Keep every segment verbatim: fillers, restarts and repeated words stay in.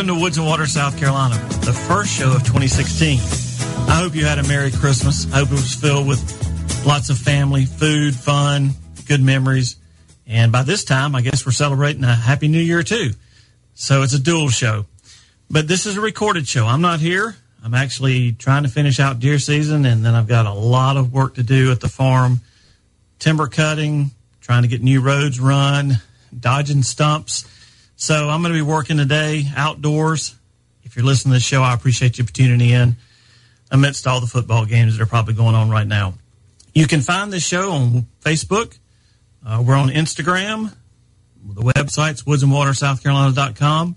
Welcome to Woods and Water, South Carolina, the first show of twenty sixteen. I hope you had a Merry Christmas. I hope it was filled with lots of family, food, fun, good memories. And by this time, I guess we're celebrating a Happy New Year, too. So it's a dual show. But this is a recorded show. I'm not here. I'm actually trying to finish out deer season, and then I've got a lot of work to do at the farm. Timber cutting, trying to get new roads run, dodging stumps. So I'm going to be working today outdoors. If you're listening to this show, I appreciate you for tuning in amidst all the football games that are probably going on right now. You can find this show on Facebook. Uh, we're on Instagram. The website's woods and water south carolina dot com.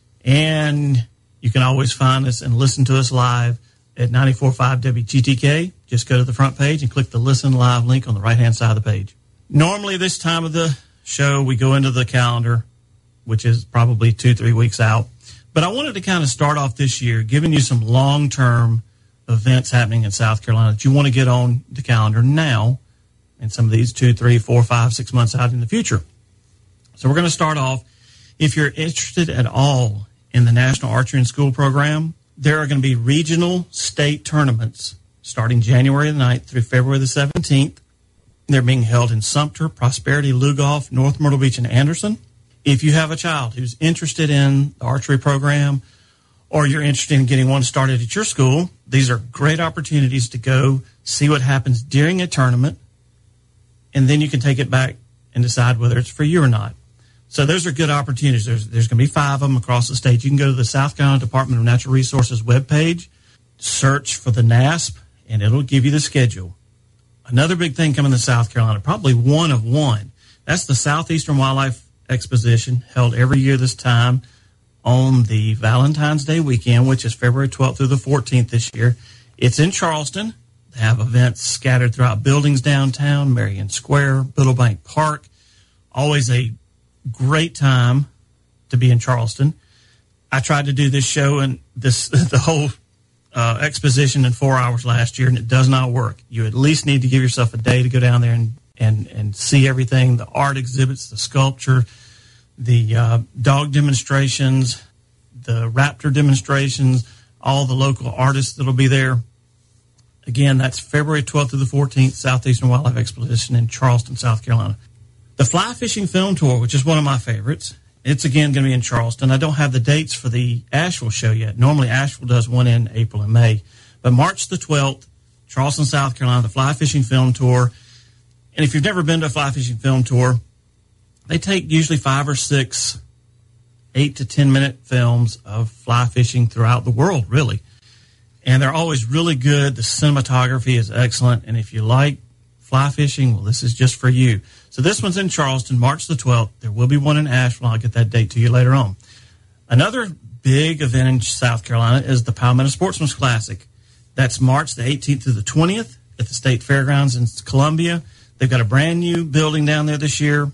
And you can always find us and listen to us live at ninety-four point five W G T K. Just go to the front page and click the Listen Live link on the right-hand side of the page. Normally, this time of the show, we go into the calendar, which is probably two, three weeks out. But I wanted to kind of start off this year giving you some long-term events happening in South Carolina that you want to get on the calendar now and some of these two, three, four, five, six months out in the future. So we're going to start off. If you're interested at all in the National Archery and School Program, there are going to be regional state tournaments starting January the ninth through February the seventeenth. They're being held in Sumter, Prosperity, Lugoff, North Myrtle Beach, and Anderson. If you have a child who's interested in the archery program or you're interested in getting one started at your school, these are great opportunities to go see what happens during a tournament, and then you can take it back and decide whether it's for you or not. So those are good opportunities. There's, there's going to be five of them across the state. You can go to the South Carolina Department of Natural Resources webpage, search for the N A S P, and it'll give you the schedule. Another big thing coming to South Carolina, probably one of one, that's the Southeastern Wildlife Exposition, held every year this time on the Valentine's Day weekend, which is February twelfth through the fourteenth this year. It's in Charleston. They have events scattered throughout buildings downtown, Marion Square, Biddlebank Park. Always a great time to be in Charleston. I tried to do this show and this the whole uh, exposition in four hours last year, and it does not work. You at least need to give yourself a day to go down there and and, and see everything, the art exhibits, the sculpture, the uh, dog demonstrations, the raptor demonstrations, all the local artists that will be there. Again, that's February twelfth through the fourteenth, Southeastern Wildlife Exposition in Charleston, South Carolina. The Fly Fishing Film Tour, which is one of my favorites, it's again going to be in Charleston. I don't have the dates for the Asheville show yet. Normally, Asheville does one in April and May. But March the twelfth, Charleston, South Carolina, the Fly Fishing Film Tour. And if you've never been to a Fly Fishing Film Tour, they take usually five or six, eight to ten minute films of fly fishing throughout the world, really. And they're always really good. The cinematography is excellent. And if you like fly fishing, well, this is just for you. So this one's in Charleston, March the twelfth. There will be one in Asheville. I'll get that date to you later on. Another big event in South Carolina is the Palmetto Sportsman's Classic. That's March the eighteenth through the twentieth at the State Fairgrounds in Columbia. They've got a brand new building down there this year.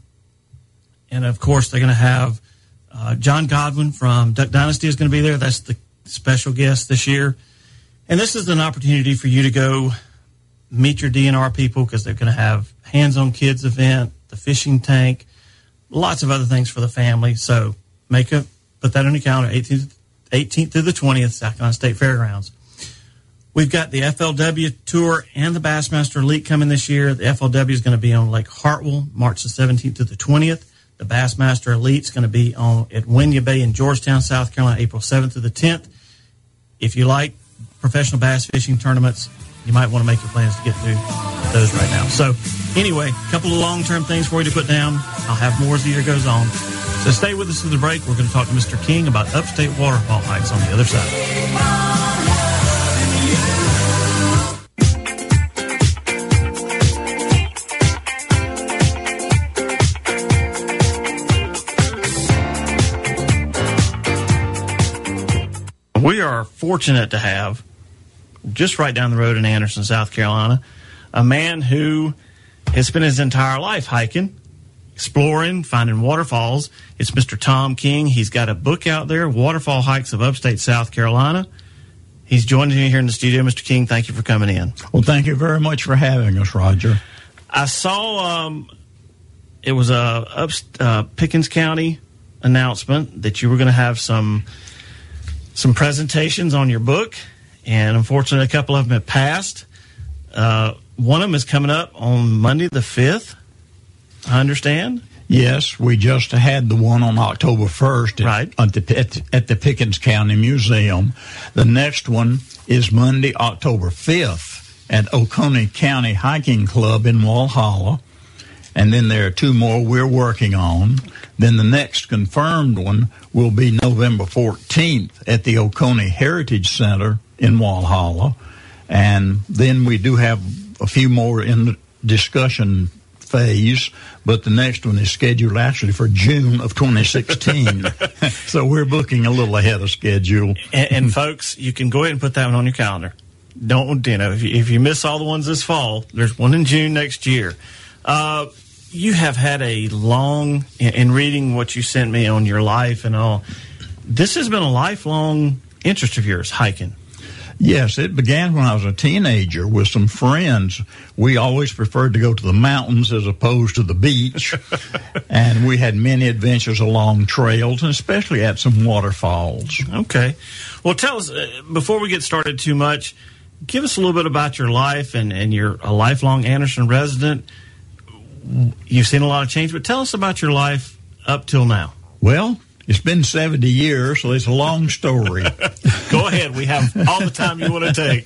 And, of course, they're going to have uh, John Godwin from Duck Dynasty is going to be there. That's the special guest this year. And this is an opportunity for you to go meet your D N R people because they're going to have hands-on kids event, the fishing tank, lots of other things for the family. So make a put that on your calendar, eighteenth, eighteenth through the twentieth, South Carolina State Fairgrounds. We've got the F L W Tour and the Bassmaster Elite coming this year. The F L W is going to be on Lake Hartwell, March the seventeenth to the twentieth. The Bassmaster Elite is going to be on at Winyah Bay in Georgetown, South Carolina, April seventh to the tenth. If you like professional bass fishing tournaments, you might want to make your plans to get through those right now. So anyway, a couple of long-term things for you to put down. I'll have more as the year goes on. So stay with us through the break. We're going to talk to Mister King about upstate waterfall hikes on the other side. We are fortunate to have, just right down the road in Anderson, South Carolina, a man who has spent his entire life hiking, exploring, finding waterfalls. It's Mister Tom King. He's got a book out there, Waterfall Hikes of Upstate South Carolina. He's joining me here in the studio. Mister King, thank you for coming in. Well, thank you very much for having us, Roger. I saw um, it was a up, uh, Pickens County announcement that you were going to have some some presentations on your book, and unfortunately, a couple of them have passed. Uh, one of them is coming up on Monday the fifth, I understand. Yes, we just had the one on October first at, right. at, the, at, at the Pickens County Museum. The next one is Monday, October fifth at Oconee County Hiking Club in Walhalla. And then there are two more we're working on. Then the next confirmed one will be November fourteenth at the Oconee Heritage Center in Walhalla. And then we do have a few more in the discussion phase, but the next one is scheduled actually for June of twenty sixteen. So we're booking a little ahead of schedule. And, and folks, you can go ahead and put that one on your calendar. Don't, you know, if you, if you miss all the ones this fall, there's one in June next year. Uh, you have had a long, in reading what you sent me on your life and all, this has been a lifelong interest of yours, hiking. Yes, it began when I was a teenager with some friends. We always preferred to go to the mountains as opposed to the beach. And we had many adventures along trails, and especially at some waterfalls. Okay. Well, tell us, uh, before we get started too much, give us a little bit about your life, and, and you're a lifelong Anderson resident. You've seen a lot of change, but tell us about your life up till now. Well, it's been seventy years, so it's a long story. Go ahead. We have all the time you want to take.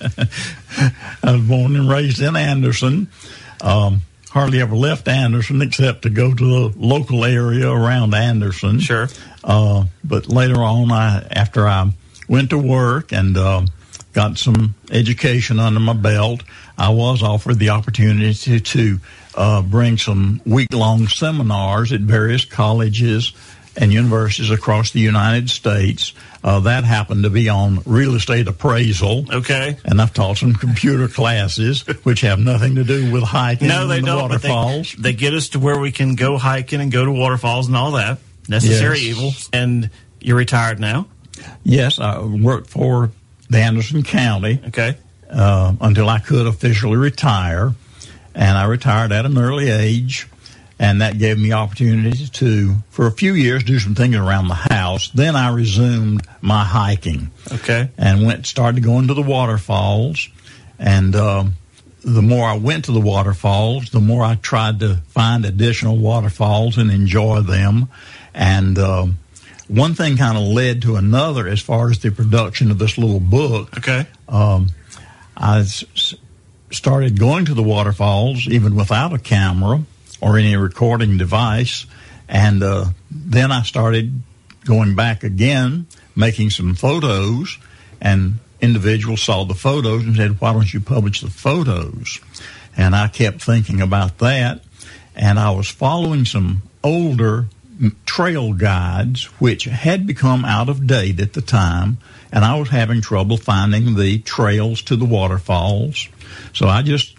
I was born and raised in Anderson. Um, hardly ever left Anderson except to go to the local area around Anderson. Sure. Uh, but later on, I after I went to work and uh, got some education under my belt, I was offered the opportunity to, to uh, bring some week-long seminars at various colleges and universities across the United States. Uh, that happened to be on real estate appraisal. Okay. And I've taught some computer classes, which have nothing to do with hiking no, they and the don't, waterfalls. But they, they get us to where we can go hiking and go to waterfalls and all that. Necessary yes. evils. And you're retired now? Yes, I worked for the Anderson County. Okay. Uh, until I could officially retire. And I retired at an early age. And that gave me opportunity to, for a few years, do some things around the house. Then I resumed my hiking. Okay. And went started going to the waterfalls. And uh, the more I went to the waterfalls, the more I tried to find additional waterfalls and enjoy them. And uh, one thing kind of led to another as far as the production of this little book. Okay. Um, I s- started going to the waterfalls even without a camera or any recording device, and uh, then I started going back again, making some photos, and individuals saw the photos and said, why don't you publish the photos? And I kept thinking about that, and I was following some older trail guides which had become out of date at the time, and I was having trouble finding the trails to the waterfalls. So I just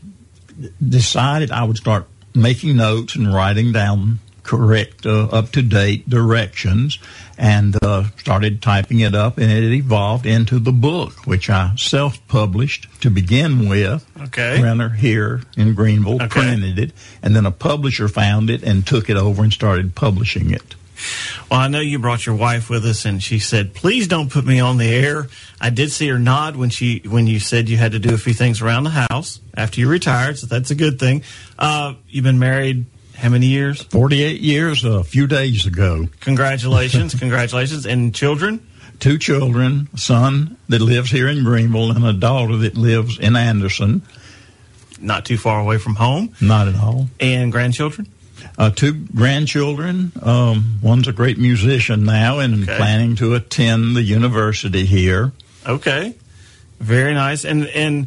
decided I would start making notes and writing down correct, uh, up-to-date directions, and uh, started typing it up, and it evolved into the book, which I self-published to begin with. Okay. Printer here in Greenville okay. printed it, and then a publisher found it and took it over and started publishing it. Well, I know you brought your wife with us, and she said, please don't put me on the air. I did see her nod when she when you said you had to do a few things around the house after you retired, so that's a good thing. Uh, you've been married how many years? forty-eight years, a few days ago. Congratulations, congratulations. And children? Two children, a son that lives here in Greenville and a daughter that lives in Anderson. Not too far away from home? Not at all. And grandchildren? Uh, two grandchildren. Um, one's a great musician now and okay. planning to attend the university here. Okay. Very nice. And and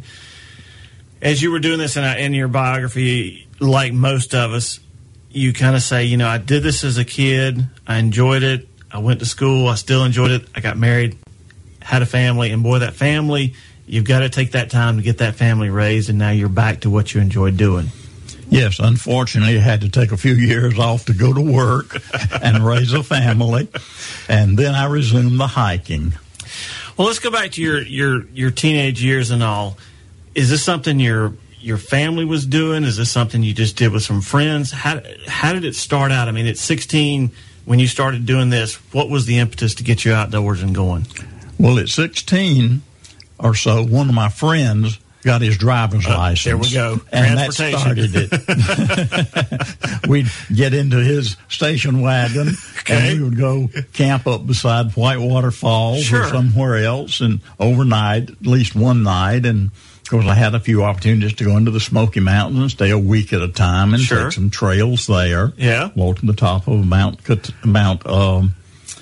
as you were doing this in, in your biography, like most of us, you kind of say, you know, I did this as a kid. I enjoyed it. I went to school. I still enjoyed it. I got married, had a family. And, boy, that family, you've got to take that time to get that family raised, and now you're back to what you enjoyed doing. Yes, unfortunately, I had to take a few years off to go to work and raise a family, and then I resumed the hiking. Well, let's go back to your, your, your teenage years and all. Is this something your your family was doing? Is this something you just did with some friends? How how did it start out? I mean, at sixteen, when you started doing this, what was the impetus to get you outdoors and going? Well, at sixteen or so, one of my friends got his driver's uh, license. There we go. And that started it. We'd get into his station wagon, okay. and we would go camp up beside Whitewater Falls sure. or somewhere else, and overnight, at least one night. And, of course, I had a few opportunities to go into the Smoky Mountains and stay a week at a time and sure. take some trails there. Yeah. Walk to the top of Mount, Mount um,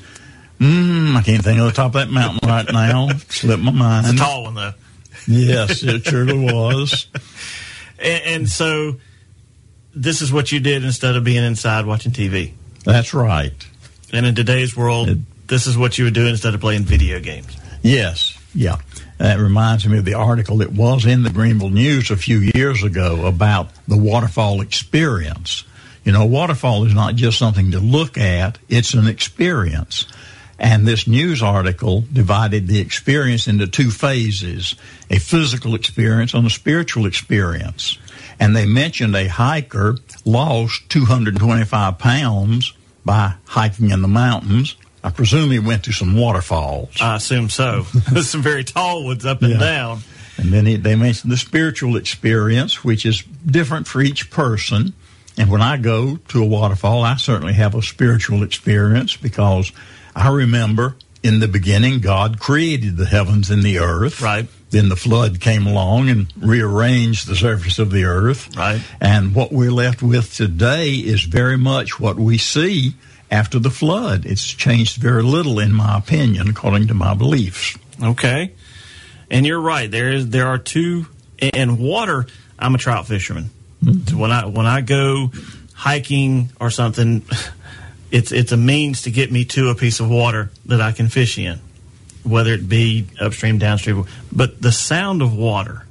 mm, I can't think of the top of that mountain right now. Slipped my mind. It's a tall one, though. Yes, it surely was. And, and so this is what you did instead of being inside watching T V. That's right. And in today's world, it, this is what you would do instead of playing video games. Yes, yeah. That reminds me of the article that was in the Greenville News a few years ago about the waterfall experience. You know, waterfall is not just something to look at, it's an experience. And this news article divided the experience into two phases, a physical experience and a spiritual experience. And they mentioned a hiker lost two hundred twenty-five pounds by hiking in the mountains. I presume he went to some waterfalls. I assume so. There's some very tall ones up and yeah. down. And then he, they mentioned the spiritual experience, which is different for each person. And when I go to a waterfall, I certainly have a spiritual experience because I remember in the beginning, God created the heavens and the earth. Right. Then the flood came along and rearranged the surface of the earth. Right. And what we're left with today is very much what we see after the flood. It's changed very little, in my opinion, according to my beliefs. Okay. And you're right. There is there are two, and water, I'm a trout fisherman. Mm-hmm. So when I when I go hiking or something, It's it's a means to get me to a piece of water that I can fish in, whether it be upstream, downstream. But the sound of water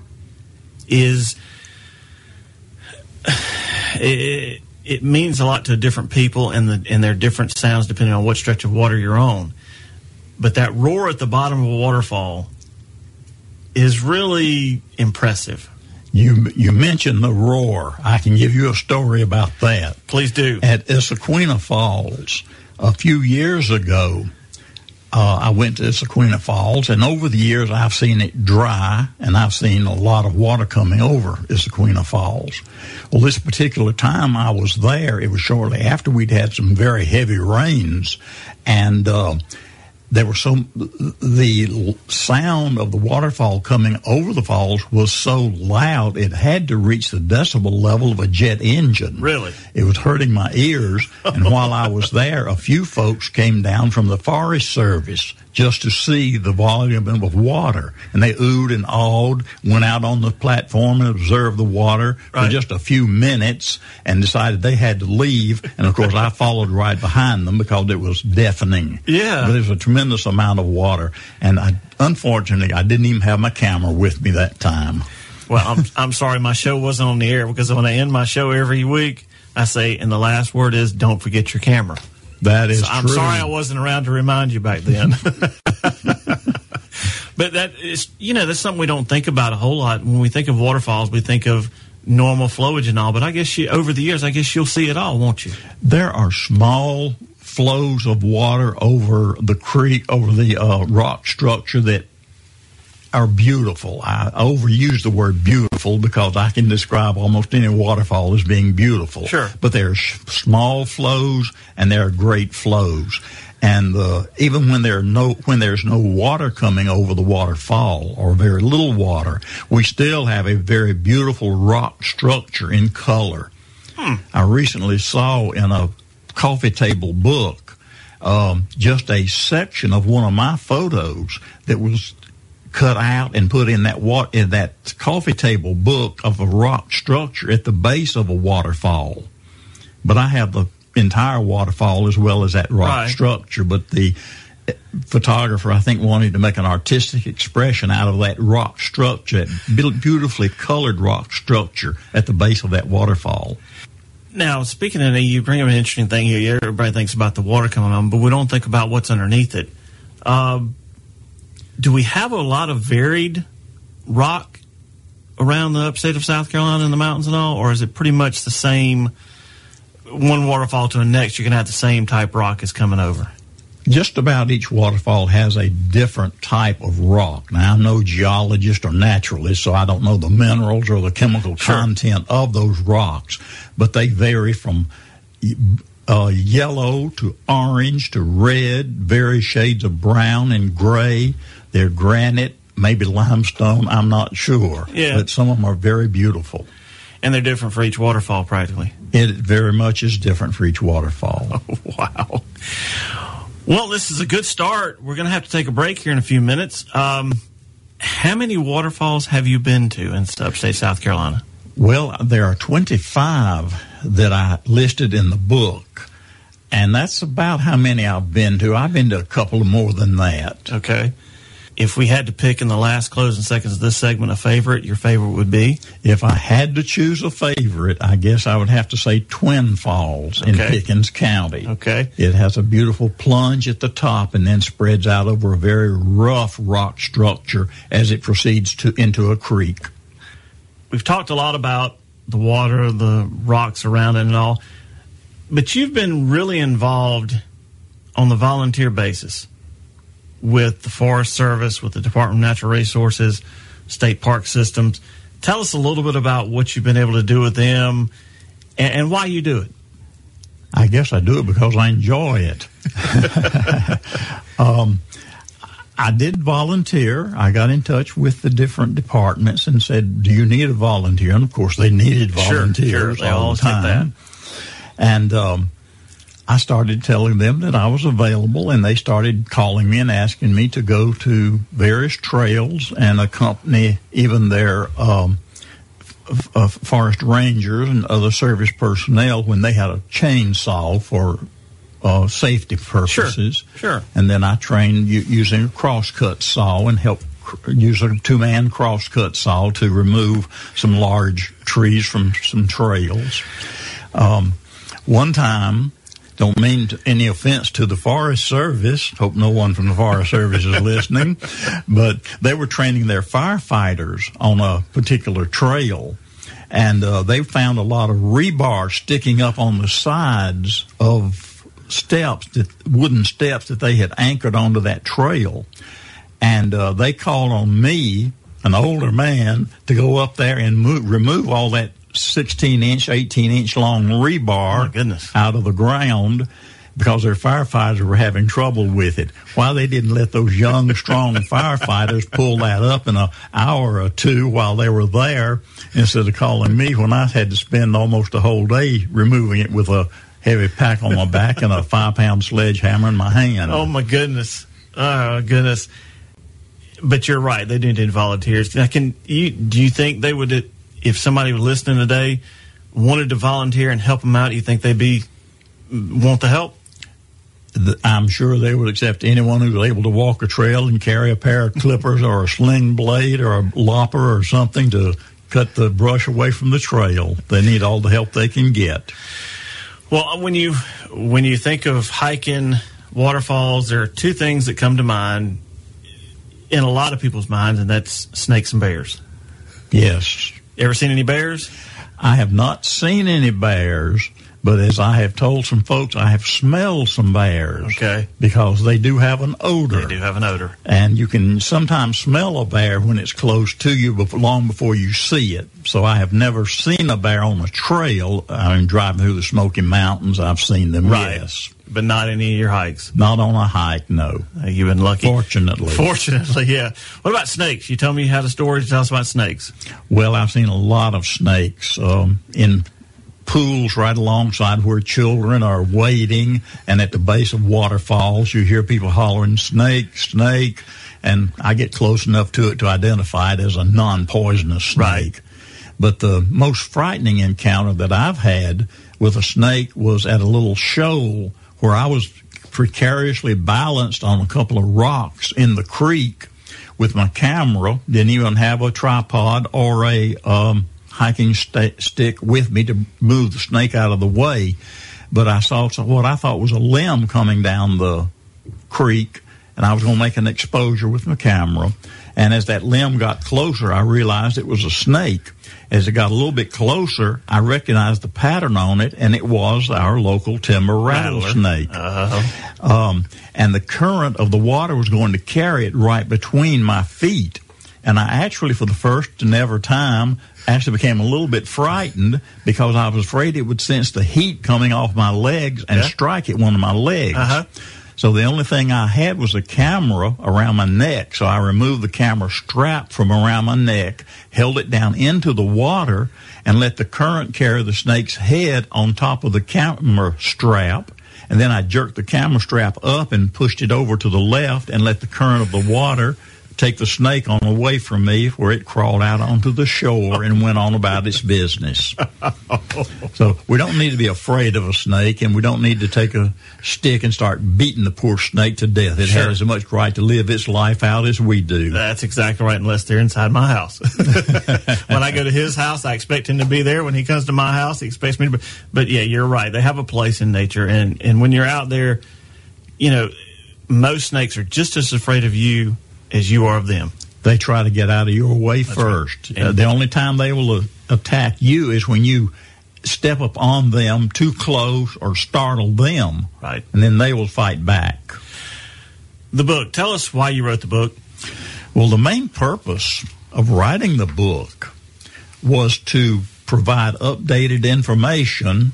is it, it means a lot to different people, and the and their different sounds depending on what stretch of water you're on. But that roar at the bottom of a waterfall is really impressive. You you mentioned the roar. I can give you a story about that. Please do. At Issaquena Falls, a few years ago, uh, I went to Issaquena Falls, and over the years I've seen it dry, and I've seen a lot of water coming over Issaquena Falls. Well, this particular time I was there, it was shortly after we'd had some very heavy rains, and uh, there were so the sound of the waterfall coming over the falls was so loud it had to reach the decibel level of a jet engine. Really? It was hurting my ears. And while I was there, a few folks came down from the Forest Service just to see the volume of water. And they oohed and awed, went out on the platform and observed the water right. for just a few minutes and decided they had to leave. And, of course, I followed right behind them because it was deafening. Yeah. But it was a tremendous amount of water. And I, unfortunately, I didn't even have my camera with me that time. Well, I'm, I'm sorry my show wasn't on the air because when I end my show every week, I say, and the last word is, don't forget your camera. That is so I'm true. sorry I wasn't around to remind you back then. But that is, you know, that's something we don't think about a whole lot. When we think of waterfalls, we think of normal flowage and all. But I guess you, over the years, I guess you'll see it all, won't you? There are small flows of water over the creek, over the uh, rock structure that are beautiful. I overuse the word beautiful because I can describe almost any waterfall as being beautiful. Sure. But there are sh- small flows and there are great flows. And uh, even when there are no when there's no water coming over the waterfall or very little water, we still have a very beautiful rock structure in color. Hmm. I recently saw in a coffee table book um, just a section of one of my photos that was cut out and put in that wa- in that coffee table book of a rock structure at the base of a waterfall. But I have the entire waterfall as well as that rock right. structure. But the photographer, I think, wanted to make an artistic expression out of that rock structure, that beautifully colored rock structure at the base of that waterfall. Now, speaking of that, you bring up an interesting thing here. Everybody thinks about the water coming on, but we don't think about what's underneath it. Um, Do we have a lot of varied rock around the upstate of South Carolina in the mountains and all, or is it pretty much the same, one waterfall to the next, you're going to have the same type rock as coming over? just about each waterfall has a different type of rock. Now, I'm no geologist or naturalist, so I don't know the minerals or the chemical Sure. content of those rocks, but they vary from uh, yellow to orange to red, various shades of brown and gray. They're granite, maybe limestone, I'm not sure. Yeah. But some of them are very beautiful. And they're different for each waterfall, practically. It very much is different for each waterfall. Wow. Well, this is a good start. We're going to have to take a break here in a few minutes. Um, how many waterfalls have you been to in upstate South Carolina? Well, there are twenty-five that I listed in the book, and that's about how many I've been to. I've been to a couple more than that. Okay. If we had to pick in the last closing seconds of this segment a favorite, your favorite would be? If I had to choose a favorite, I guess I would have to say Twin Falls in Okay. Pickens County. Okay. It has a beautiful plunge at the top and then spreads out over a very rough rock structure as it proceeds to into a creek. We've talked a lot about the water, the rocks around it and all, but you've been really involved on the volunteer basis with the Forest Service, with the Department of Natural Resources, state park systems. Tell us a little bit about what you've been able to do with them and, and why you do it. I guess I do it because I enjoy it. um, I did volunteer. I got in touch with the different departments and said, do you need a volunteer? And, of course, they needed volunteers sure, sure. They all always the get time. And um, I started telling them that I was available, and they started calling me and asking me to go to various trails and accompany even their um, f- f- forest rangers and other service personnel when they had a chainsaw for uh, safety purposes. Sure, sure. And then I trained u- using a crosscut saw and helped cr- use a two-man crosscut saw to remove some large trees from some trails. Um, one time, don't mean to, any offense to the Forest Service. Hope no one from the Forest Service is listening. But they were training their firefighters on a particular trail. And uh, they found a lot of rebar sticking up on the sides of steps, that, wooden steps that they had anchored onto that trail. And uh, they called on me, an older man, to go up there and move, remove all that sixteen-inch, eighteen-inch long rebar Oh, my goodness. out of the ground because their firefighters were having trouble with it. Why they didn't let those young, strong firefighters pull that up in an hour or two while they were there instead of calling me when I had to spend almost a whole day removing it with a heavy pack on my back and a five-pound sledgehammer in my hand. Oh, my goodness. Oh, goodness. But you're right. They do need volunteers. Now, can you, do you think they would, if somebody was listening today, wanted to volunteer and help them out, you think they'd be want the help? I'm sure they would accept anyone who's able to walk a trail and carry a pair of clippers or a sling blade or a lopper or something to cut the brush away from the trail. They need all the help they can get. Well, when you when you think of hiking waterfalls, there are two things that come to mind in a lot of people's minds, and that's snakes and bears. Yes. You ever seen any bears? I have not seen any bears, but as I have told some folks, I have smelled some bears. Okay. Because they do have an odor. They do have an odor. And you can sometimes smell a bear when it's close to you before, long before you see it. So I have never seen a bear on a trail. I mean, driving through the Smoky Mountains, I've seen them, Right. yes. But not any of your hikes. Not on a hike, no. Uh, you've been lucky. Fortunately. Fortunately, yeah. What about snakes? You told me you had a story to tell us about snakes. Well, I've seen a lot of snakes um, in pools right alongside where children are wading, and at the base of waterfalls, you hear people hollering, snake, snake, and I get close enough to it to identify it as a non-poisonous snake. Right. But the most frightening encounter that I've had with a snake was at a little shoal where I was precariously balanced on a couple of rocks in the creek with my camera, didn't even have a tripod or a um, hiking st- stick with me to move the snake out of the way. But I saw what I thought was a limb coming down the creek, and I was going to make an exposure with my camera. And as that limb got closer, I realized it was a snake. As it got a little bit closer, I recognized the pattern on it, and it was our local timber rattlesnake. Uh-huh. Um, and the current of the water was going to carry it right between my feet. And I actually, for the first and ever time, actually became a little bit frightened because I was afraid it would sense the heat coming off my legs and yeah. strike at one of my legs. Uh-huh. So the only thing I had was a camera around my neck. So I removed the camera strap from around my neck, held it down into the water, and let the current carry the snake's head on top of the camera strap. And then I jerked the camera strap up and pushed it over to the left and let the current of the water take the snake on away from me, where it crawled out onto the shore and went on about its business. So we don't need to be afraid of a snake, and we don't need to take a stick and start beating the poor snake to death. It Sure. has as much right to live its life out as we do. That's exactly right, unless they're inside my house. When I go to his house, I expect him to be there. When he comes to my house, he expects me to be. But, yeah, you're right. They have a place in nature, and, and when you're out there, you know, most snakes are just as afraid of you as you are of them. They try to get out of your way That's first. Right. Uh, the only time they will uh, attack you is when you step up on them too close or startle them. Right. And then they will fight back. The book. Tell us why you wrote the book. Well, the main purpose of writing the book was to provide updated information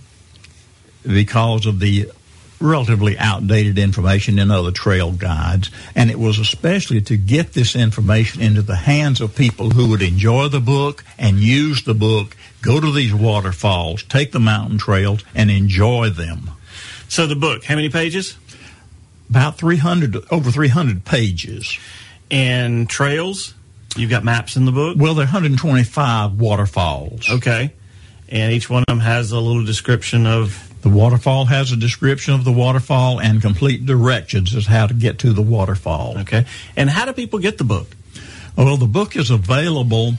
because of the relatively outdated information in other trail guides, and it was especially to get this information into the hands of people who would enjoy the book and use the book, go to these waterfalls, take the mountain trails, and enjoy them. So the book, how many pages? About three hundred, over three hundred pages. And trails? You've got maps in the book? Well, there are one hundred twenty-five waterfalls. Okay. And each one of them has a little description of... The waterfall has a description of the waterfall and complete directions as how to get to the waterfall. Okay. And how do people get the book? Well, the book is available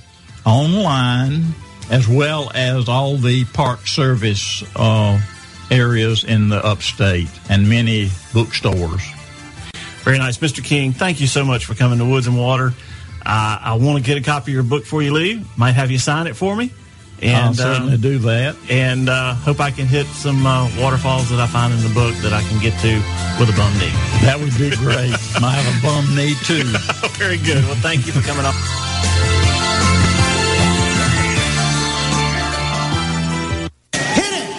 online as well as all the Park Service uh, areas in the upstate and many bookstores. Very nice. Mister King, thank you so much for coming to Woods and Water. Uh, I want to get a copy of your book before you leave. Might have you sign it for me. And, I'll certainly um, do that. And uh, hope I can hit some uh, waterfalls that I find in the book that I can get to with a bum knee. That would be great. I have a bum knee, too. Very good. Well, thank you for coming on. Hit it!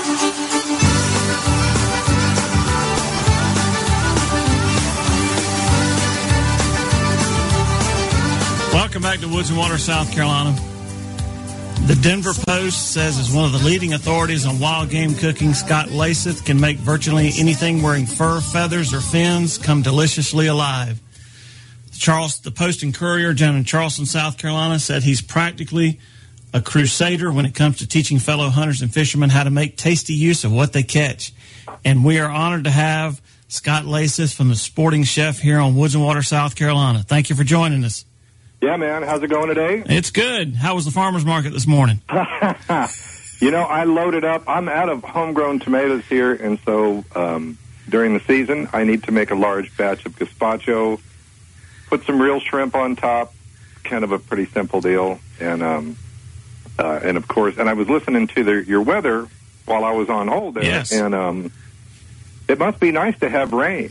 Welcome back to Woods and Water, South Carolina. The Denver Post says, as one of the leading authorities on wild game cooking, Scott Laseth can make virtually anything wearing fur, feathers, or fins come deliciously alive. Charles, the Post and Courier down in Charleston, South Carolina, said he's practically a crusader when it comes to teaching fellow hunters and fishermen how to make tasty use of what they catch. And we are honored to have Scott Laseth from the Sporting Chef here on Woods and Water, South Carolina. Thank you for joining us. Yeah, man. How's it going today? It's good. How was the farmer's market this morning? You know, I loaded up. I'm out of homegrown tomatoes here, and so um, during the season, I need to make a large batch of gazpacho, put some real shrimp on top, kind of a pretty simple deal. And, um, uh, and of course, and I was listening to the, your weather while I was on hold there, yes. and um, it must be nice to have rain.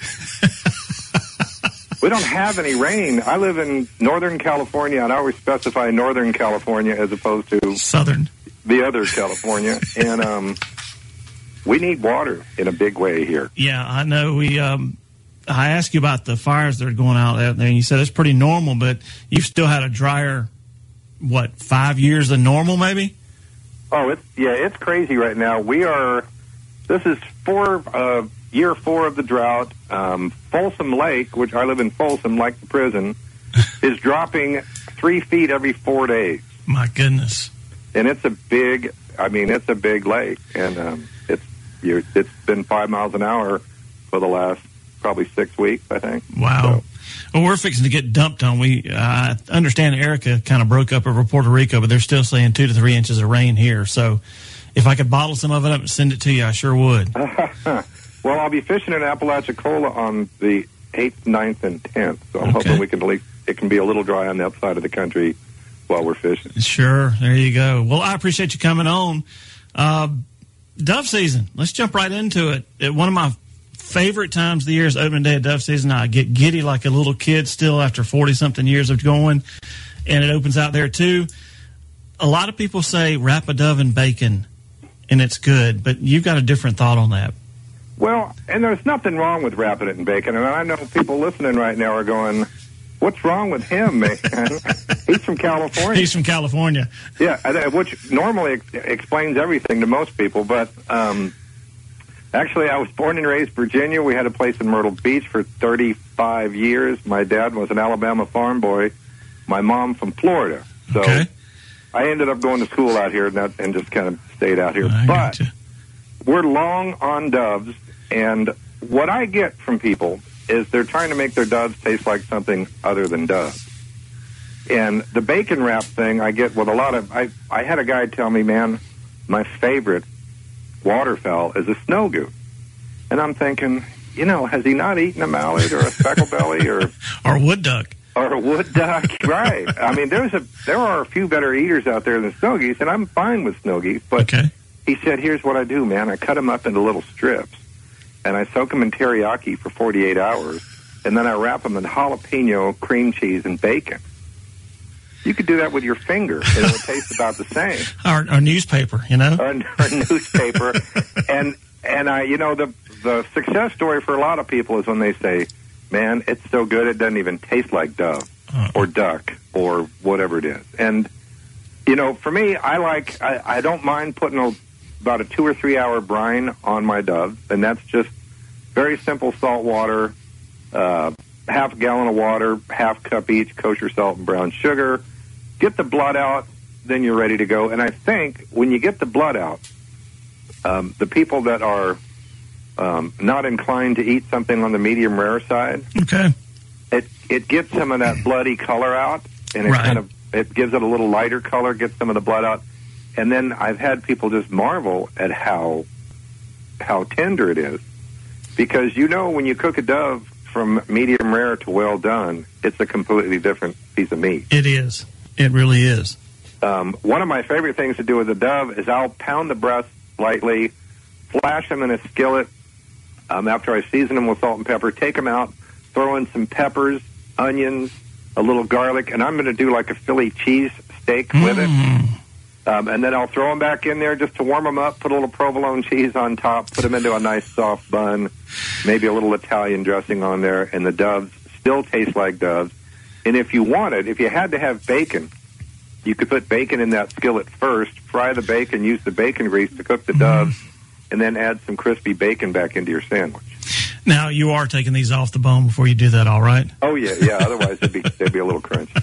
We don't have any rain. I live in Northern California, and I always specify Northern California as opposed to Southern, the other California. And um, we need water in a big way here. Yeah, I know. We um, I asked you about the fires that are going out out there, and you said it's pretty normal, but you've still had a drier, what, five years than normal, maybe? Oh, it's yeah, it's crazy right now. We are. This is four. Uh, Year four of the drought. Um, Folsom Lake, which I live in Folsom, like the prison, is dropping three feet every four days. My goodness. And it's a big, I mean, it's a big lake. And um, it's you're, it's been five miles an hour for the last probably six weeks, I think. Wow. So. Well, we're fixing to get dumped on. We uh, understand Erica kind of broke up over Puerto Rico, but they're still saying two to three inches of rain here. So if I could bottle some of it up and send it to you, I sure would. Well, I'll be fishing in Apalachicola on the eighth, ninth, and tenth. So I'm Okay. hoping we can at least, it can be a little dry on that side of the country while we're fishing. Sure. There you go. Well, I appreciate you coming on. Uh, dove season. Let's jump right into it. It. One of my favorite times of the year is opening day of dove season. I get giddy like a little kid still after forty-something years of going, and it opens out there too. A lot of people say wrap a dove in bacon, and it's good, but you've got a different thought on that. Well, and there's nothing wrong with wrapping it in bacon. And I know people listening right now are going, what's wrong with him, man? He's from California. He's from California. Yeah, which normally ex- explains everything to most people. But um, actually, I was born and raised in Virginia. We had a place in Myrtle Beach for thirty-five years. My dad was an Alabama farm boy. My mom from Florida. So Okay. I ended up going to school out here and, that, and just kind of stayed out here. I but gotcha. we're long on doves, and what I get from people is they're trying to make their doves taste like something other than doves. And the bacon wrap thing, I get with a lot of... I, I had a guy tell me, man, my favorite waterfowl is a snow goose. And I'm thinking, you know, has he not eaten a mallard or a specklebelly or... Or wood duck. Or a wood duck, right? I mean, there's a there are a few better eaters out there than snow geese, and I'm fine with snow geese. But Okay. he said, "Here's what I do, man. I cut them up into little strips, and I soak them in teriyaki for forty-eight hours, and then I wrap them in jalapeno, cream cheese, and bacon. You could do that with your finger, and it would taste about the same. Our, our newspaper, you know? Or, or newspaper, and and I, you know, the the success story for a lot of people is when they say, man, it's so good it doesn't even taste like dove Uh-uh. or duck or whatever it is. And, you know, for me, I like, I, I don't mind putting a, about a two or three hour brine on my doves, and that's just very simple salt water, uh, half a gallon of water, half cup each, kosher salt and brown sugar. Get the blood out, then you're ready to go. And I think when you get the blood out, um, the people that are Um, not inclined to eat something on the medium rare side, Okay. it it gets some of that bloody color out, and it Right. kind of it gives it a little lighter color, gets some of the blood out, and then I've had people just marvel at how how tender it is, because you know when you cook a dove from medium rare to well done, it's a completely different piece of meat. It is. It really is. Um, one of my favorite things to do with a dove is I'll pound the breasts lightly, flash them in a skillet. Um, after I season them with salt and pepper, take them out, throw in some peppers, onions, a little garlic, and I'm going to do like a Philly cheese steak with it. Um, and then I'll throw them back in there just to warm them up, put a little provolone cheese on top, put them into a nice soft bun, maybe a little Italian dressing on there, and the doves still taste like doves. And if you wanted, if you had to have bacon, you could put bacon in that skillet first, fry the bacon, use the bacon grease to cook the doves, and then add some crispy bacon back into your sandwich. Now, you are taking these off the bone before you do that, all right? Oh, yeah, yeah. Otherwise, they'd be, they'd be a little crunchy.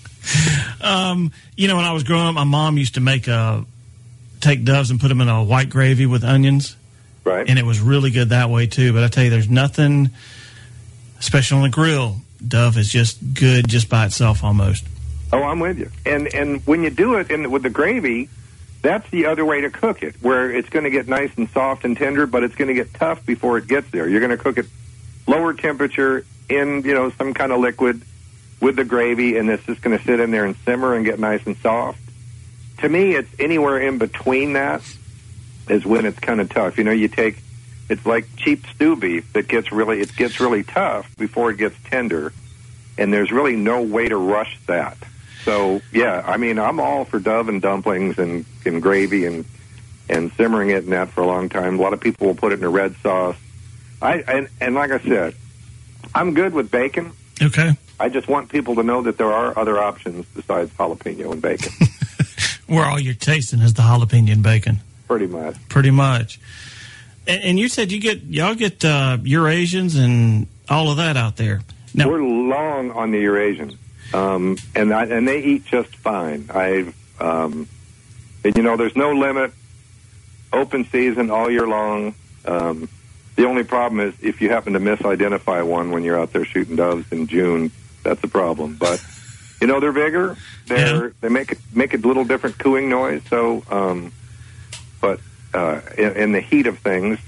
Um, you know, when I was growing up, my mom used to make a, take doves and put them in a white gravy with onions, Right. and it was really good that way, too. But I tell you, there's nothing special on the grill. Dove is just good just by itself almost. Oh, I'm with you. And and when you do it in, with the gravy, that's the other way to cook it, where it's going to get nice and soft and tender, but it's going to get tough before it gets there. You're going to cook it lower temperature in, you know, some kind of liquid with the gravy, and it's just going to sit in there and simmer and get nice and soft. To me, it's anywhere in between that is when it's kind of tough. You know, you take, it's like cheap stew beef that gets really, it gets really tough before it gets tender, and there's really no way to rush that. So, yeah, I mean, I'm all for dove and dumplings and, and gravy and and simmering it and that for a long time. A lot of people will put it in a red sauce. I and, and like I said, I'm good with bacon. Okay. I just want people to know that there are other options besides jalapeno and bacon. Where all you're tasting is the jalapeno and bacon. Pretty much. Pretty much. And, and you said you get, y'all get uh, Eurasians and all of that out there. Now, We're long on the Eurasian. Um, and I, and they eat just fine. I've, um, and you know, there's no limit. Open season all year long. Um, the only problem is if you happen to misidentify one when you're out there shooting doves in June, that's a problem. But you know, they're bigger. They're Yeah. they make it make a little different cooing noise. So, um, but uh, in, in the heat of things,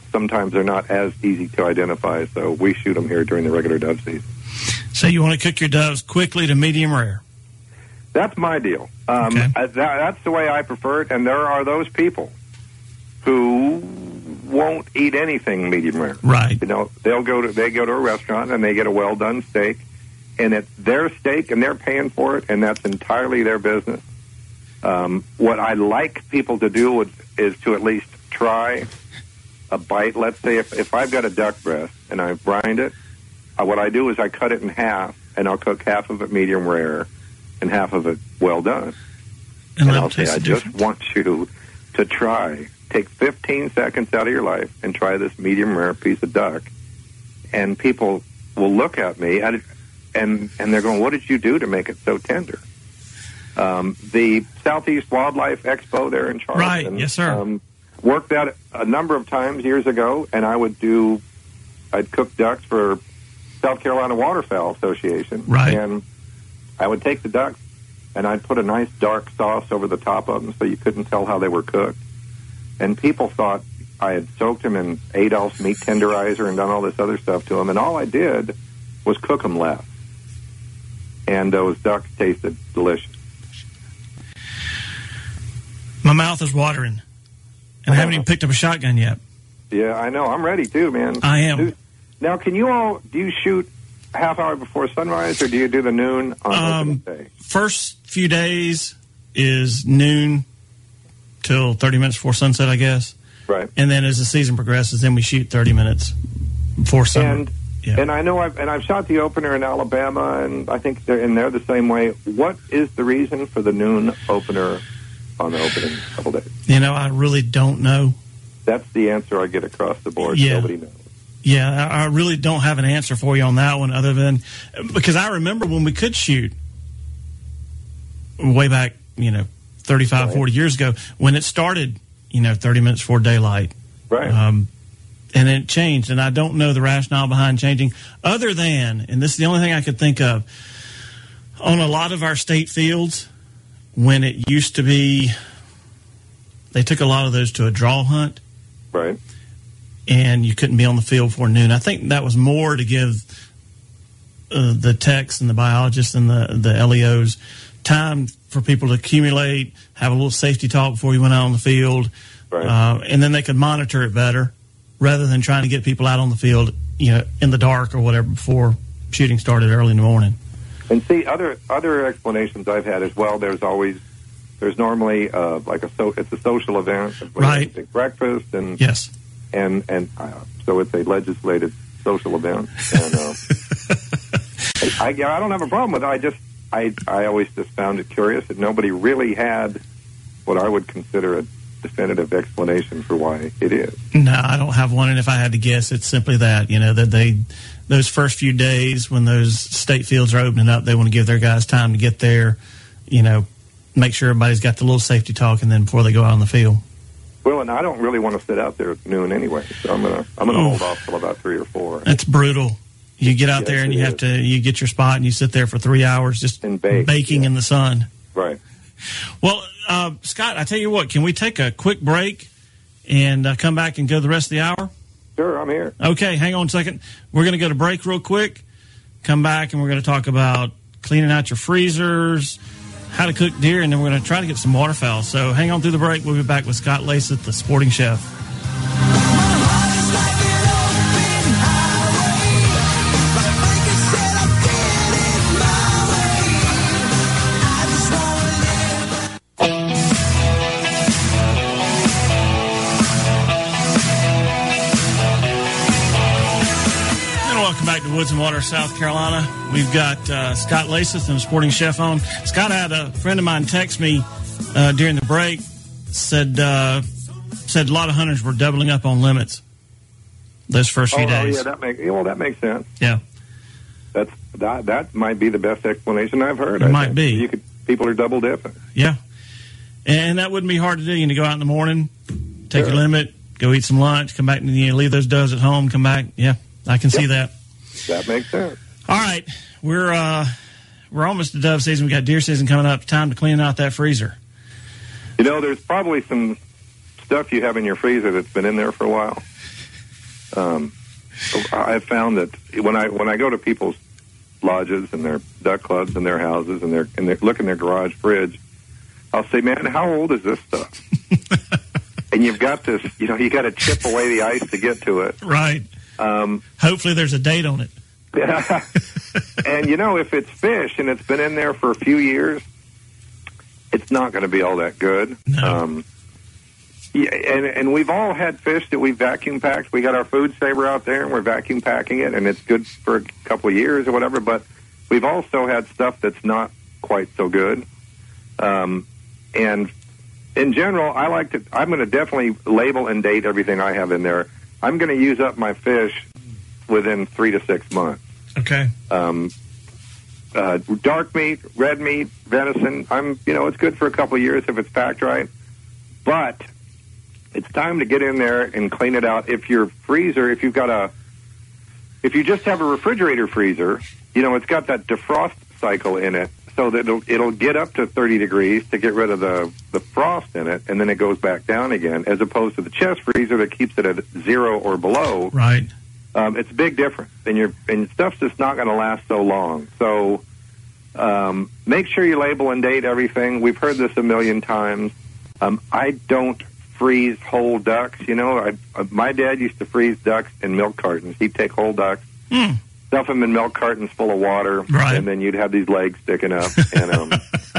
sometimes they're not as easy to identify. So we shoot them here during the regular dove season. So you want to cook your doves quickly to medium rare? That's my deal. Um, Okay. that, that's the way I prefer it. And there are those people who won't eat anything medium rare. Right. You know, they'll go to they go to a restaurant and they get a well done steak, and it's their steak and they're paying for it, and that's entirely their business. Um, what I like people to do would, is to at least try a bite. Let's say if, if I've got a duck breast and I've brined it, uh, what I do is I cut it in half, and I'll cook half of it medium rare and half of it well done. And, And let I'll it say, taste I the just difference. want you to try. Take fifteen seconds out of your life and try this medium rare piece of duck. And people will look at me and and, and they're going, what did you do to make it so tender? Um, the Southeast Wildlife Expo there in Charleston. Right, yes, sir. Um, worked that a number of times years ago, and I would do, I'd cook ducks for South Carolina Waterfowl Association. Right. And I would take the ducks, and I'd put a nice dark sauce over the top of them so you couldn't tell how they were cooked. And people thought I had soaked them in Adolph's meat tenderizer and done all this other stuff to them, and all I did was cook them less. And those ducks tasted delicious. My mouth is watering, and I haven't even picked up a shotgun yet. Yeah, I know. I'm ready, too, man. I am. Now, can you all, do you shoot half hour before sunrise, or do you do the noon on Um, opening day? First few days is noon till thirty minutes before sunset, I guess. Right. And then as the season progresses, then we shoot thirty minutes before summer. And yeah. and I know I've and I've shot the opener in Alabama, and I think they're and they're the same way. What is the reason for the noon opener on the opening couple days? You know, I really don't know. That's the answer I get across the board. Yeah. Nobody knows. Yeah, I, I really don't have an answer for you on that one, other than because I remember when we could shoot way back, you know, thirty-five, Right. forty years ago, when it started, you know, thirty minutes before daylight. Right. Um, and it changed, and I don't know the rationale behind changing, other than, and this is the only thing I could think of, on a lot of our state fields, when it used to be, they took a lot of those to a draw hunt, Right. and you couldn't be on the field before noon. I think that was more to give uh, the techs and the biologists and the, the L E Os time for people to accumulate, have a little safety talk before you went out on the field, Right. uh, and then they could monitor it better rather than trying to get people out on the field, you know, in the dark or whatever before shooting started early in the morning. And see, other other explanations I've had as well. There's always there's normally uh, like a so it's a social event, Right. Big breakfast, and Yes. and and uh, so it's a legislated social event. And uh, I, I I don't have a problem with it. I just I I always just found it curious that nobody really had what I would consider a definitive explanation for why it is. No, I don't have one, and if I had to guess, it's simply that, you know, that they, those first few days when those state fields are opening up, they want to give their guys time to get there, you know, make sure everybody's got the little safety talk, and then before they go out on the field. Well, and I don't really want to sit out there at noon anyway, so I'm gonna I'm gonna hold off till about three or four. That's brutal. You get out Yes, there and it you have is. to, you get your spot and you sit there for three hours just And bake, baking yeah. in the sun. Right. Well, uh, Scott, I tell you what, can we take a quick break and uh, come back and go the rest of the hour? Sure, I'm here. Okay, hang on a second. We're going to go to break real quick, come back, and we're going to talk about cleaning out your freezers, how to cook deer, and then we're going to try to get some waterfowl. So hang on through the break. We'll be back with Scott Laseth, the Sporting Chef. Welcome back to Woods and Water, South Carolina. We've got uh, Scott Laseth and the Sporting Chef on. Scott, I had a friend of mine text me uh, during the break, said uh, said a lot of hunters were doubling up on limits those first few oh, days. Oh, yeah, that makes well, that makes sense. Yeah. That's that. That might be the best explanation I've heard. It I might think. be. You could people are double dipping. Yeah. And that wouldn't be hard to do. You know, go out in the morning, take Sure. your limit, go eat some lunch, come back, and you know, leave those does at home, come back. Yeah, I can see Yep. that. That makes sense. All right, we're uh, we're almost to dove season. We got deer season coming up. Time to clean out that freezer. You know, there's probably some stuff you have in your freezer that's been in there for a while. Um, I've found that when I when I go to people's lodges and their duck clubs and their houses and their and they look in their garage fridge, I'll say, "Man, how old is this stuff?" And you've got this, you know, you got to chip away the ice to get to it. Right. Um, Hopefully, there's a date on it. Yeah. And you know, if it's fish and it's been in there for a few years, it's not going to be all that good. No. Um, yeah, and and we've all had fish that we vacuum packed. We got our food saver out there, and we're vacuum packing it, and it's good for a couple of years or whatever. But we've also had stuff that's not quite so good. Um, and in general, I like to. I'm going to definitely label and date everything I have in there. I'm going to use up my fish within three to six months. Okay. Um, uh, dark meat, red meat, venison. I'm, you know, it's good for a couple of years if it's packed right. But it's time to get in there and clean it out. If your freezer, if you've got a, if you just have a refrigerator freezer, you know, it's got that defrost cycle in it, so that it'll it'll get up to thirty degrees to get rid of the the frost in it, and then it goes back down again. As opposed to the chest freezer that keeps it at zero or below. Right. Um, it's a big difference, and your and stuff's just not going to last so long. So um, make sure you label and date everything. We've heard this a million times. Um, I don't freeze whole ducks. You know, I, uh, my dad used to freeze ducks in milk cartons. He'd take whole ducks, mm. stuff them in milk cartons full of water, right. and then you'd have these legs sticking up, and um,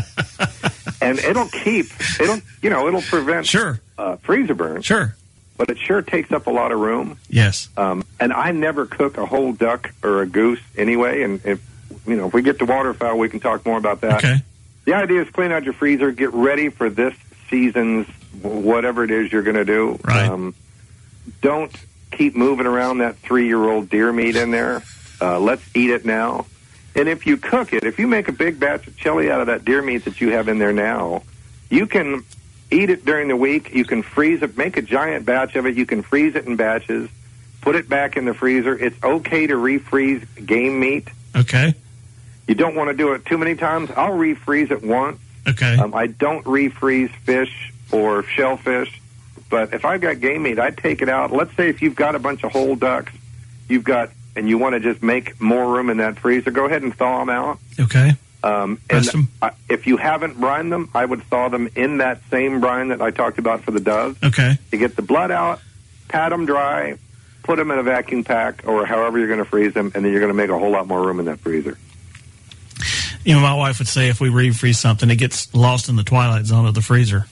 and it'll keep it'll you know it'll prevent sure uh, freezer burn. Sure. But it sure takes up a lot of room. Yes. Um, and I never cook a whole duck or a goose anyway. And if you know, if we get to waterfowl, we can talk more about that. Okay. The idea is clean out your freezer, get ready for this season's whatever it is you're going to do. Right. Um, don't keep moving around that three-year-old deer meat in there. Uh, let's eat it now. And if you cook it, if you make a big batch of chili out of that deer meat that you have in there now, you can eat it during the week. You can freeze it, make a giant batch of it. You can freeze it in batches, put it back in the freezer. It's okay to refreeze game meat. Okay. You don't want to do it too many times. I'll refreeze it once. Okay. Um, I don't refreeze fish or shellfish, but if I've got game meat, I take it out. Let's say if you've got a bunch of whole ducks, you've got, and you want to just make more room in that freezer, go ahead and thaw them out. Okay. Um, and Rest them. I, if you haven't brined them, I would thaw them in that same brine that I talked about for the doves. Okay. To get the blood out, pat them dry, put them in a vacuum pack or however you're going to freeze them, and then you're going to make a whole lot more room in that freezer. You know, my wife would say if we refreeze something, it gets lost in the twilight zone of the freezer.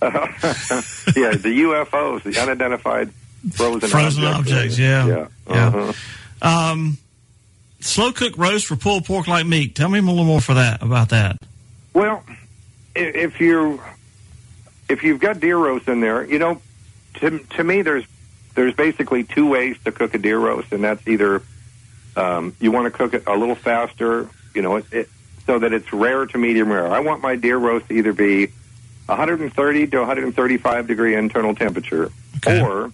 Yeah, the U F Os, the unidentified frozen, frozen objects. objects. Yeah. Yeah. Yeah. Uh-huh. Um, slow cooked roast for pulled pork like meat. Tell me a little more for that about that. Well, if you if you've got deer roast in there, you know, to to me, there's there's basically two ways to cook a deer roast, and that's either um, you want to cook it a little faster, you know, it, it, so that it's rare to medium rare. I want my deer roast to either be one thirty to one thirty-five degree internal temperature, okay. or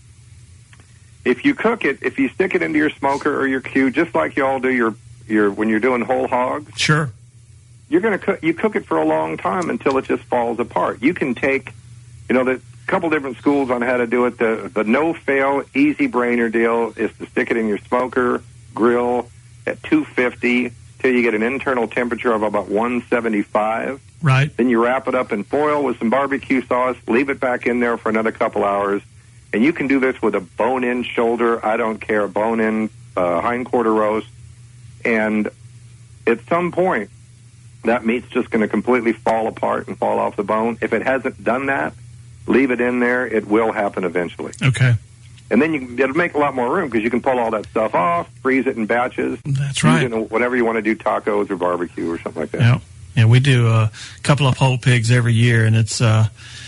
if you cook it, if you stick it into your smoker or your Q, just like you all do your your when you're doing whole hogs, sure, you're going to cook. You cook it for a long time until it just falls apart. You can take, you know, the couple different schools on how to do it. The the no fail, easy brainer deal is to stick it in your smoker grill at two fifty till you get an internal temperature of about one seventy-five. Right. Then you wrap it up in foil with some barbecue sauce, leave it back in there for another couple hours, and you can do this with a bone-in shoulder. I don't care, bone-in uh, hind quarter roast, and at some point, that meat's just going to completely fall apart and fall off the bone. If it hasn't done that, leave it in there. It will happen eventually. Okay. And then you can, it'll make a lot more room because you can pull all that stuff off, freeze it in batches. That's right. Use it in whatever you want to do, tacos or barbecue or something like that. Yeah. Yeah, we do a couple of whole pigs every year, and it's uh,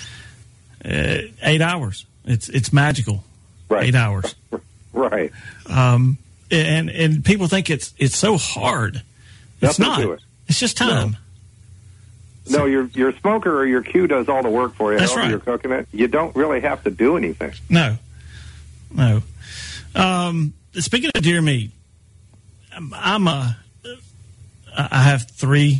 uh, eight hours. It's it's magical. Right. Eight hours. Right. Um, and and people think it's it's so hard. It's Nothing not. to it. It's just time. No, your your smoker or your Q does all the work for you. That's However right. You're cooking it. You don't really have to do anything. No. No. Um, speaking of deer meat, I'm, I'm a. I have three.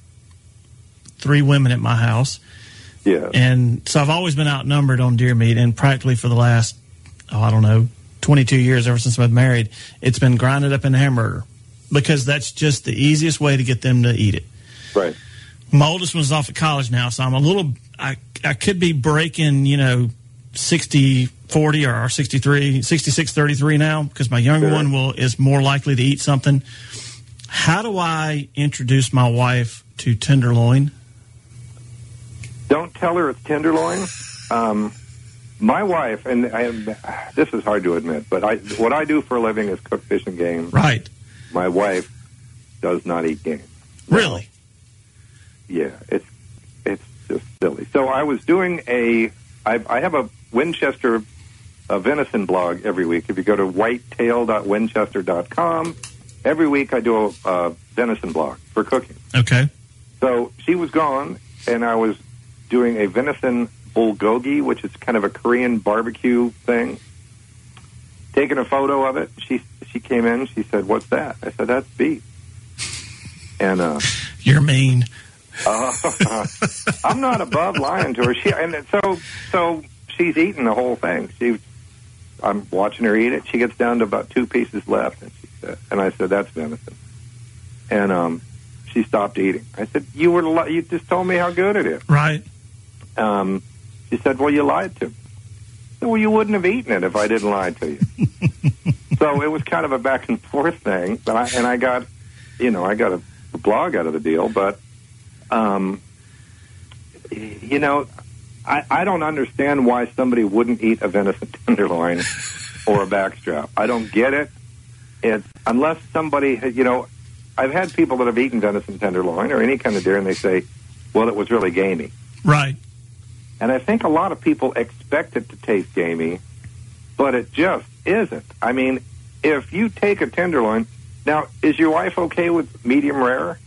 Three women at my house. Yeah. And so I've always been outnumbered on deer meat, and practically for the last, oh, I don't know, twenty-two years, ever since I've been married, it's been grinded up in a hamburger because that's just the easiest way to get them to eat it. Right. My oldest one's off at college now, so I'm a little, I, I could be breaking, you know, sixty forty or sixty-three, sixty-six thirty-three now because my younger Sure. one will is more likely to eat something. How do I introduce my wife to tenderloin? Don't tell her it's tenderloin. Um, my wife, and I am, this is hard to admit, but I, what I do for a living is cook fish and game. Right. My wife does not eat game. Really? Yeah, it's it's just silly. So I was doing a, I, I have a Winchester a venison blog every week. If you go to whitetail dot winchester dot com, every week I do a, a venison blog for cooking. Okay. So she was gone, and I was doing a venison bulgogi, which is kind of a Korean barbecue thing. Taking a photo of it, she she came in. She said, "What's that?" I said, "That's beef." And uh, You're mean. uh, I'm not above lying to her. She and so so she's eating the whole thing. She, I'm watching her eat it. She gets down to about two pieces left, and she said, and I said, "That's venison." And um, she stopped eating. I said, "You were li- you just told me how good it is." Right. Um, she said, "Well, you lied to me." I said, "Well, you wouldn't have eaten it if I didn't lie to you." So it was kind of a back and forth thing, but I, and I got, you know, I got a, a blog out of the deal, but, um, you know, I, I don't understand why somebody wouldn't eat a venison tenderloin or a backstrap. I don't get it. It's unless somebody, you know, I've had people that have eaten venison tenderloin or any kind of deer, and they say, "Well, it was really gamey." Right. And I think a lot of people expect it to taste gamey, but it just isn't. I mean, if you take a tenderloin, now, is your wife okay with medium rare?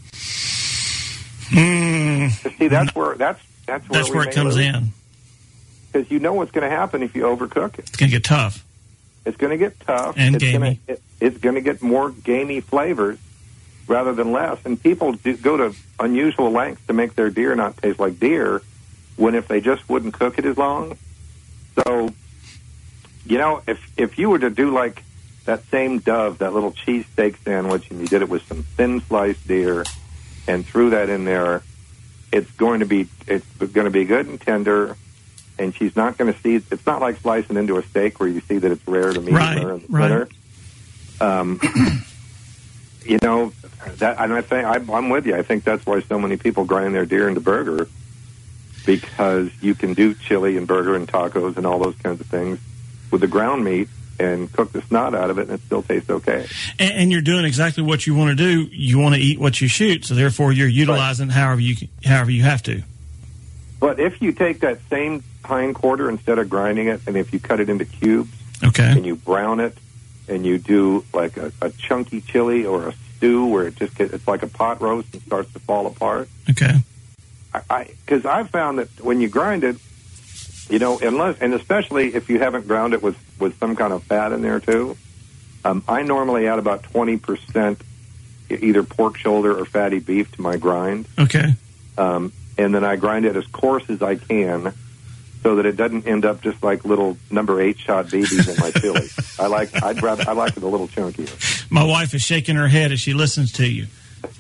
Mm, See, that's where that's that's where, that's where it comes in. Because you know what's going to happen if you overcook it. It's going to get tough. It's going to get tough. And it's gamey. Gonna, it, it's going to get more gamey flavors rather than less. And people do go to unusual lengths to make their deer not taste like deer, when if they just wouldn't cook it as long. So, you know, if if you were to do like that same Dove, that little cheese steak sandwich, and you did it with some thin sliced deer and threw that in there, it's going to be it's going to be good and tender, and she's not going to see. It's not like slicing into a steak where you see that it's rare to medium Right, rare in the right. center. Um, you know, that and I think I, I'm with you. I think that's why so many people grind their deer into burger, because you can do chili and burger and tacos and all those kinds of things with the ground meat and cook the snot out of it, and it still tastes okay. And, and you're doing exactly what you want to do. You want to eat what you shoot, so therefore you're utilizing right. however you however you have to. But if you take that same hind quarter instead of grinding it, and if you cut it into cubes, okay, and you brown it, and you do like a, a chunky chili or a stew where it just gets, it's like a pot roast and starts to fall apart. Okay. I because I've found that when you grind it, you know, unless and especially if you haven't ground it with, with some kind of fat in there too, um, I normally add about twenty percent either pork shoulder or fatty beef to my grind. Okay. Um, and then I grind it as coarse as I can, so that it doesn't end up just like little number eight shot babies in my chili. I like I'd rather I like it a little chunkier. My wife is shaking her head as she listens to you.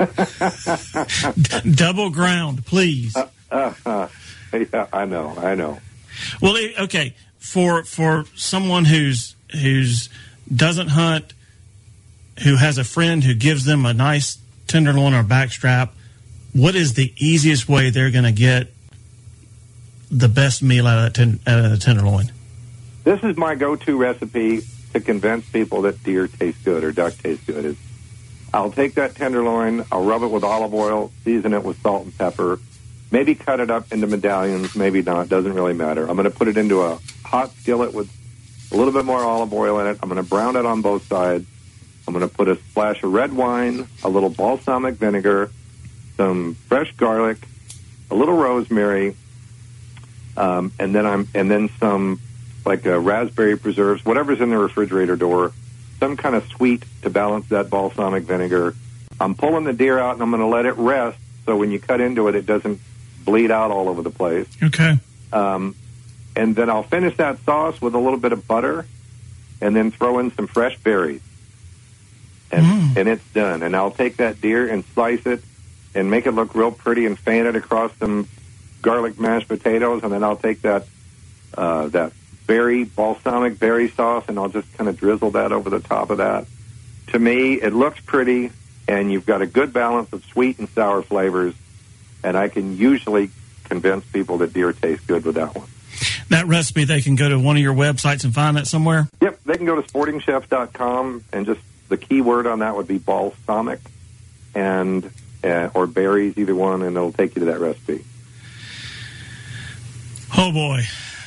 D- double ground, please. Uh, uh, uh, yeah, I know, I know. Well, okay, for for someone who's who's doesn't hunt, who has a friend who gives them a nice tenderloin or backstrap, what is the easiest way they're going to get the best meal out of that ten, out of the tenderloin? This is my go-to recipe to convince people that deer tastes good or duck tastes good. Is I'll take that tenderloin, I'll rub it with olive oil, season it with salt and pepper, maybe cut it up into medallions, maybe not, doesn't really matter. I'm going to put it into a hot skillet with a little bit more olive oil in it. I'm going to brown it on both sides. I'm going to put a splash of red wine, a little balsamic vinegar, some fresh garlic, a little rosemary, um, and then I'm and then some like uh, raspberry preserves, whatever's in the refrigerator door, some kind of sweet to balance that balsamic vinegar. I'm pulling the deer out, and I'm going to let it rest, so when you cut into it, it doesn't bleed out all over the place. Okay. Um, and then I'll finish that sauce with a little bit of butter, and then throw in some fresh berries. And, Mm. and it's done. And I'll take that deer and slice it and make it look real pretty and fan it across some garlic mashed potatoes. And then I'll take that uh, that berry, balsamic berry sauce, and I'll just kind of drizzle that over the top of that. To me, it looks pretty, and you've got a good balance of sweet and sour flavors. And I can usually convince people that deer tastes good with that one. That recipe, they can go to one of your websites and find that somewhere? Yep, they can go to sporting chef dot com, and just the key word on that would be balsamic and uh, or berries, either one, and it'll take you to that recipe. Oh, boy.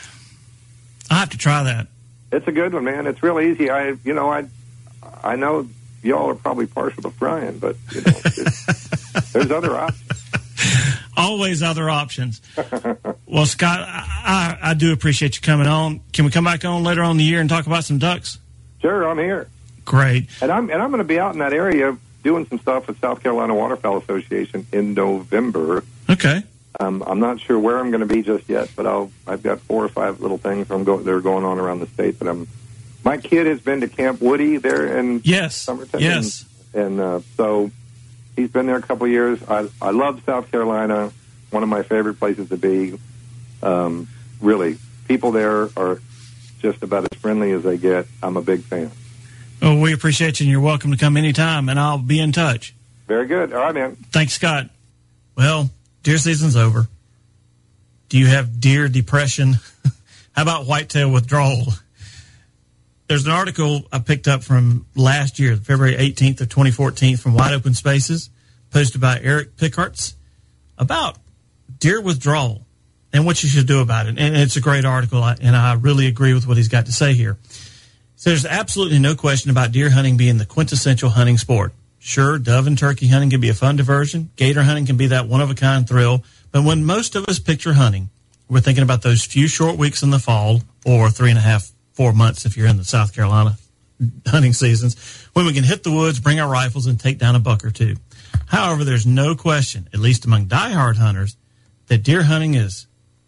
I have to try that. It's a good one, man. It's real easy. I, you know, I, I know y'all are probably partial to frying, but you know, it's, there's other options. Always other options. Well, Scott, I, I, I do appreciate you coming on. Can we come back on later on in the year and talk about some ducks? Sure, I'm here. Great. And I'm and I'm going to be out in that area doing some stuff with South Carolina Waterfowl Association in November. Okay. Um, I'm not sure where I'm going to be just yet, but I'll I've got four or five little things I'm go, that are going on around the state. But I'm my kid has been to Camp Woody there in yes, Somerton. yes, and, and uh, so he's been there a couple of years. I I love South Carolina. One of my favorite places to be. Um, really, people there are just about as friendly as they get. I'm a big fan. Well, we appreciate you, and you're welcome to come anytime, and I'll be in touch. Very good. All right, man. Thanks, Scott. Well, deer season's over. Do you have deer depression? How about whitetail withdrawal? There's an article I picked up from last year, February eighteenth of twenty fourteen, from Wide Open Spaces, posted by Eric Pickartz, about deer withdrawal and what you should do about it. And it's a great article, and I really agree with what he's got to say here. So there's absolutely no question about deer hunting being the quintessential hunting sport. Sure, dove and turkey hunting can be a fun diversion. Gator hunting can be that one-of-a-kind thrill. But when most of us picture hunting, we're thinking about those few short weeks in the fall, or three and a half, four months if you're in the South Carolina hunting seasons, when we can hit the woods, bring our rifles, and take down a buck or two. However, there's no question, at least among diehard hunters, that deer hunting is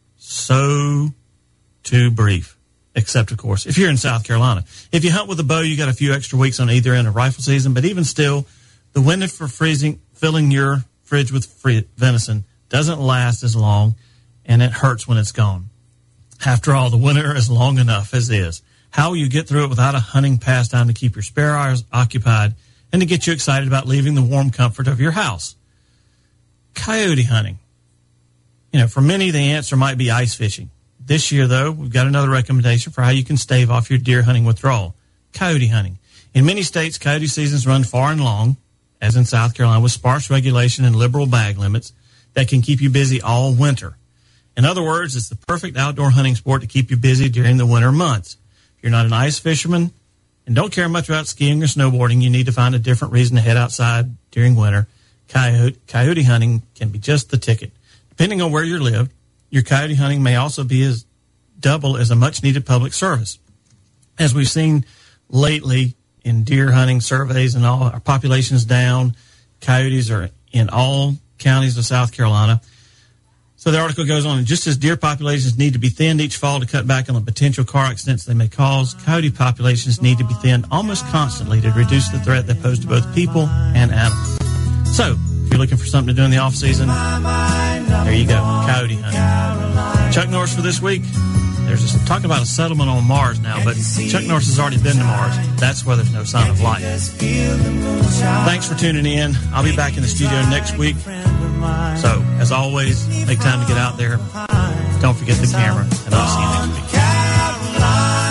so too brief. Except, of course, if you're in South Carolina. If you hunt with a bow, you got a few extra weeks on either end of rifle season. But even still, the window for freezing, filling your fridge with free venison doesn't last as long, and it hurts when it's gone. After all, the winter is long enough as is. How will you get through it without a hunting pastime to keep your spare hours occupied and to get you excited about leaving the warm comfort of your house? Coyote hunting. You know, for many, the answer might be ice fishing. This year, though, we've got another recommendation for how you can stave off your deer hunting withdrawal: coyote hunting. In many states, coyote seasons run far and long, as in South Carolina, with sparse regulation and liberal bag limits that can keep you busy all winter. In other words, it's the perfect outdoor hunting sport to keep you busy during the winter months. If you're not an ice fisherman and don't care much about skiing or snowboarding, you need to find a different reason to head outside during winter. Coyote, coyote hunting can be just the ticket. Depending on where you live, your coyote hunting may also be as double as a much-needed public service. As we've seen lately in deer hunting surveys and all, our population's down. Coyotes are in all counties of South Carolina. So the article goes on, and just as deer populations need to be thinned each fall to cut back on the potential car accidents they may cause, coyote populations need to be thinned almost constantly to reduce the threat they pose to both people and animals. So, if you're looking for something to do in the off-season, there you go, coyote hunting. Chuck Norris for this week. There's a, talking about a settlement on Mars now, but Chuck Norris has already been to Mars. That's where there's no sign of life. Thanks for tuning in. I'll be back in the studio next week. So, as always, make time to get out there. Don't forget the camera, and I'll see you next week.